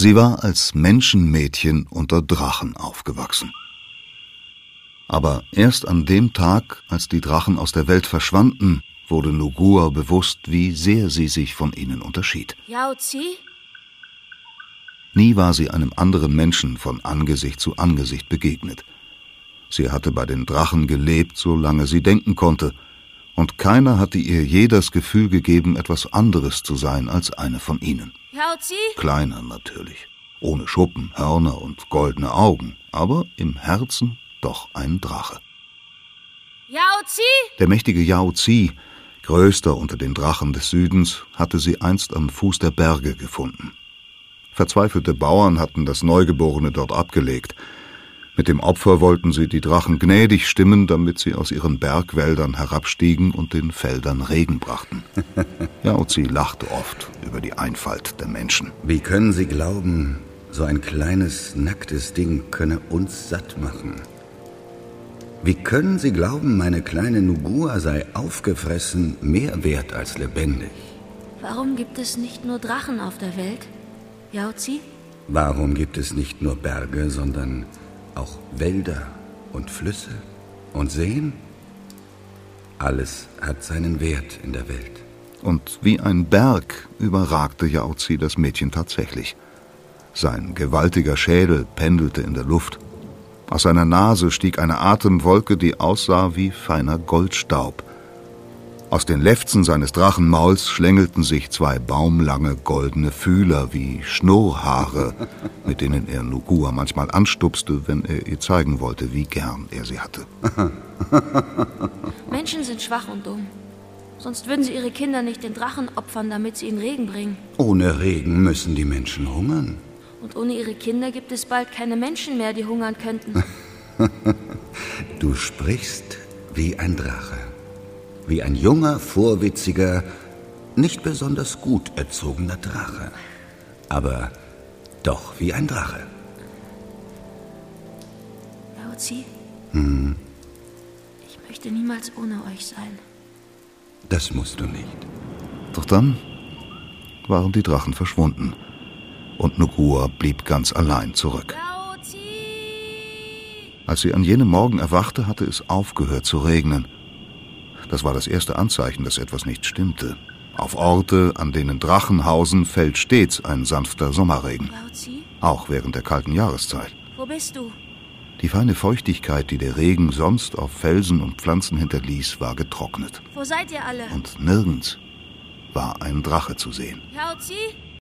Sie war als Menschenmädchen unter Drachen aufgewachsen. Aber erst an dem Tag, als die Drachen aus der Welt verschwanden, wurde Nugua bewusst, wie sehr sie sich von ihnen unterschied. Yaozi? Nie war sie einem anderen Menschen von Angesicht zu Angesicht begegnet. Sie hatte bei den Drachen gelebt, solange sie denken konnte, und keiner hatte ihr je das Gefühl gegeben, etwas anderes zu sein als eine von ihnen. Yaozi? Kleiner natürlich, ohne Schuppen, Hörner und goldene Augen, aber im Herzen doch ein Drache. Yaozi? Der mächtige Yaozi, größter unter den Drachen des Südens, hatte sie einst am Fuß der Berge gefunden. Verzweifelte Bauern hatten das Neugeborene dort abgelegt. Mit dem Opfer wollten sie die Drachen gnädig stimmen, damit sie aus ihren Bergwäldern herabstiegen und den Feldern Regen brachten. Yaozi lachte oft über die Einfalt der Menschen. Wie können Sie glauben, so ein kleines, nacktes Ding könne uns satt machen? Wie können Sie glauben, meine kleine Nugua sei aufgefressen mehr wert als lebendig? Warum gibt es nicht nur Drachen auf der Welt, Yaozi? Warum gibt es nicht nur Berge, sondern auch Wälder und Flüsse und Seen? Alles hat seinen Wert in der Welt. Und wie ein Berg überragte Yaozi das Mädchen tatsächlich. Sein gewaltiger Schädel pendelte in der Luft. Aus seiner Nase stieg eine Atemwolke, die aussah wie feiner Goldstaub. Aus den Lefzen seines Drachenmauls schlängelten sich 2 baumlange goldene Fühler wie Schnurrhaare, mit denen er Nugua manchmal anstupste, wenn er ihr zeigen wollte, wie gern er sie hatte. Menschen sind schwach und dumm. Sonst würden sie ihre Kinder nicht den Drachen opfern, damit sie ihnen Regen bringen. Ohne Regen müssen die Menschen hungern. Und ohne ihre Kinder gibt es bald keine Menschen mehr, die hungern könnten. Du sprichst wie ein Drache. Wie ein junger, vorwitziger, nicht besonders gut erzogener Drache. Aber doch wie ein Drache. Yaozi? Ich möchte niemals ohne euch sein. Das musst du nicht. Doch dann waren die Drachen verschwunden und Nugua blieb ganz allein zurück. Yaozi! Als sie an jenem Morgen erwachte, hatte es aufgehört zu regnen. Das war das erste Anzeichen, dass etwas nicht stimmte. Auf Orte, an denen Drachen hausen, fällt stets ein sanfter Sommerregen. Yaozi? Auch während der kalten Jahreszeit. Wo bist du? Die feine Feuchtigkeit, die der Regen sonst auf Felsen und Pflanzen hinterließ, war getrocknet. Wo seid ihr alle? Und nirgends war ein Drache zu sehen. Yaozi?